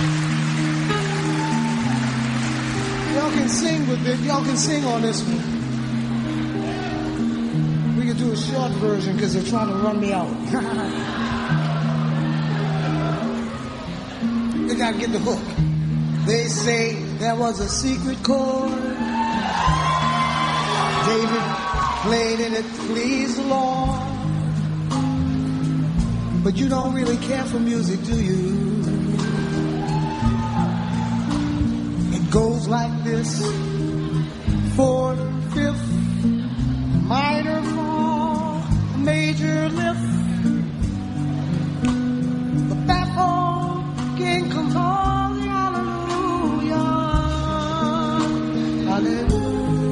Y'all can sing with it. Y'all can sing on this one. We could do a short version because they're trying to run me out. They gotta get the hook. They say there was a secret chord. David played and it pleased the Lord. But you don't really care for music, do you? It goes like this: fourth, fifth, minor fall, major lift. The baffled king comes on, hallelujah, hallelujah.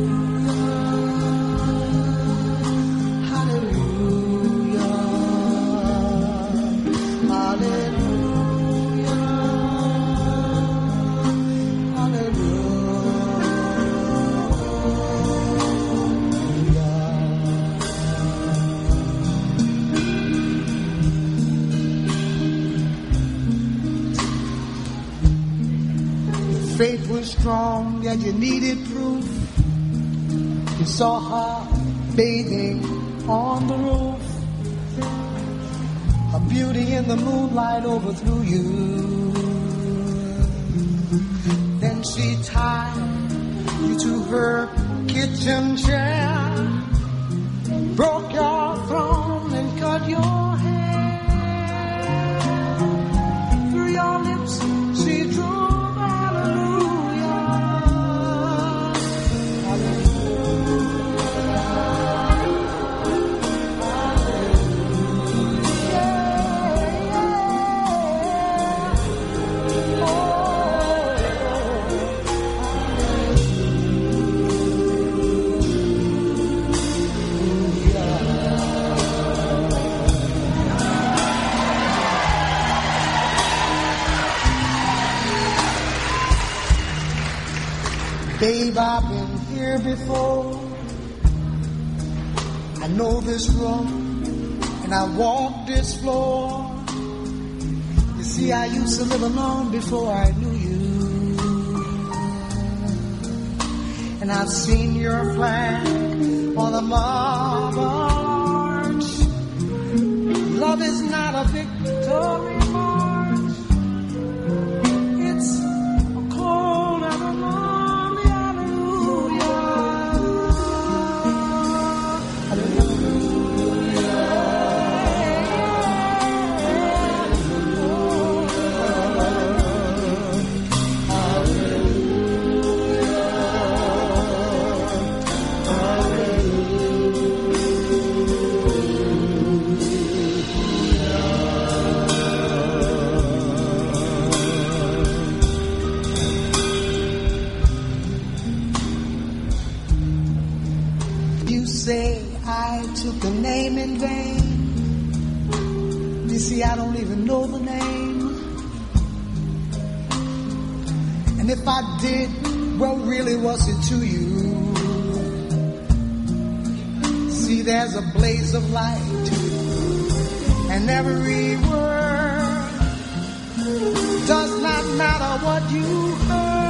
Faith was strong, yet you needed proof. You saw her bathing on the roof. Her beauty in the moonlight overthrew you. Then she tied you to her kitchen chair, broke your throne and cut your hair. Through your lips she drew Babe, I've been here before. I know this room and I walk this floor. You see, I used to live alone before I knew you. And I've seen your flag on the marble arch. Love is not a victory march. It's a cold and a long. Took the name in vain. You see, I don't even know the name. And if I did, well, really, was it to you? See, there's a blaze of light, and every word does not matter what you heard.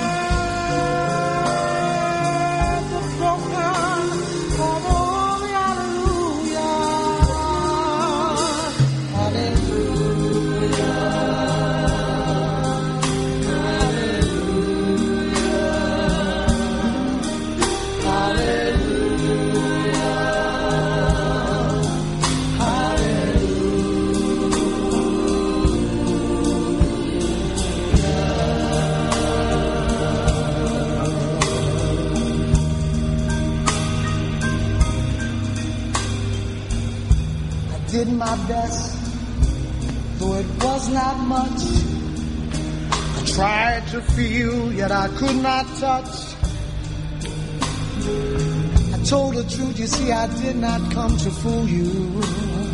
The broken for the did my best, though it was not much. I tried to feel, yet I could not touch. I told the truth, you see, I did not come to fool you.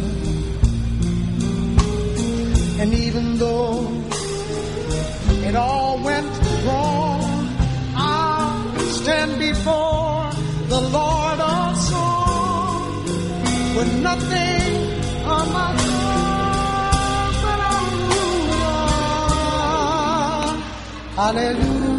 And even though it all went wrong, I'll stand before the Lord of Song with nothing on my soul but hallelujah. Hallelujah.